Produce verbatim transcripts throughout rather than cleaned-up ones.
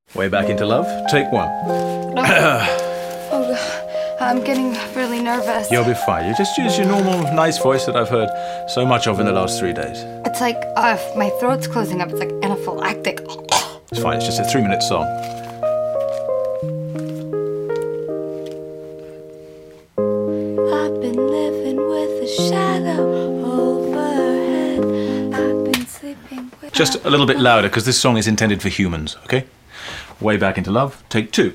Way back into love. Take one. Oh, I'm getting really nervous. You'll be fine. You just use your normal, nice voice that I've heard so much of in the last three days. It's like uh, my throat's closing up. It's like anaphylactic. It's fine. It's just a three-minute song. I've been living with a shadow overhead. I've been sleeping with... Just a little bit louder, because this song is intended for humans, okay? Way back into love. Take two.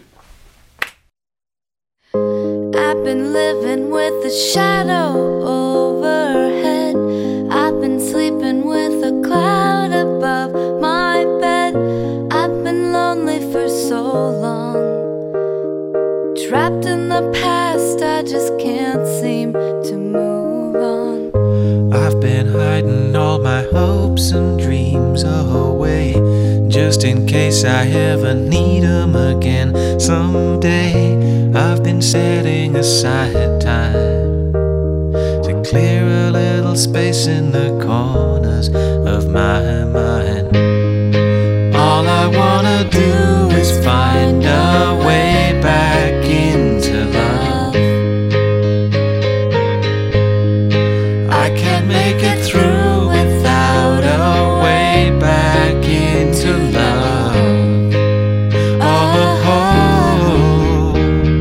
I've been living with a shadow overhead. I've been sleeping with a cloud above my bed. I've been lonely for so long, trapped in the past. I just can't seem to move on. I've been hiding all my hopes and dreams away, just in case I ever need 'em again someday. I've been setting aside time to clear a little space in the corners of my mind. All I wanna do is find a way back into love. I can't make it through without a way back into love. Oh, oh.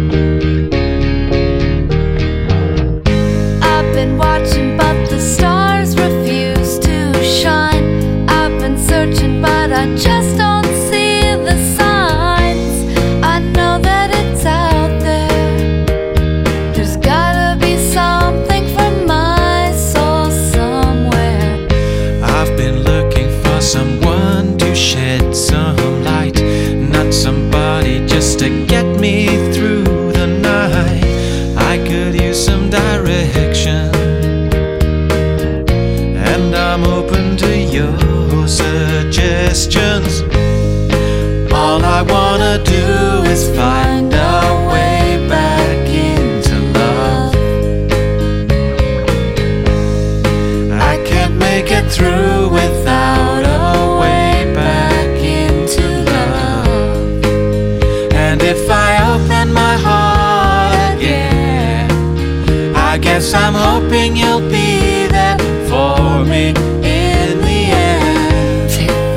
I've been watching, but the stars refuse to shine. I've been searching, but I just don't see the signs. I know that it's out there. There's gotta be something for my soul somewhere. I've been looking for someone to shed some light, not somebody just to get me through the night. I could use some direction, and I'm open to your suggestions. All I wanna do is find a way back into love. I can't make it through without a way back into love. And if I open my heart again, I guess I'm hoping you'll be there for me in the end.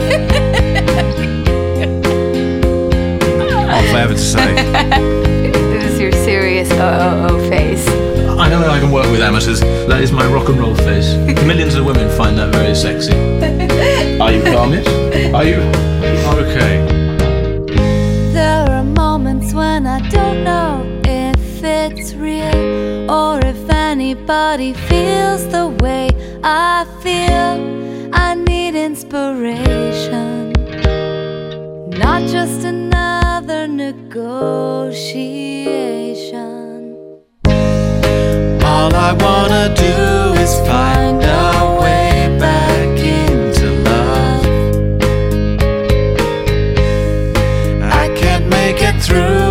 All flavor to say. This is your serious O O O face. I know I can work with amateurs. That is my rock and roll face. Millions of women find that very sexy. Are you calm, yes? Are you? Okay. There are moments when I don't know if it's real, or if anybody feels the way I feel. I need inspiration, not just another negotiation. All I wanna do is find a way back into love. I can't make it through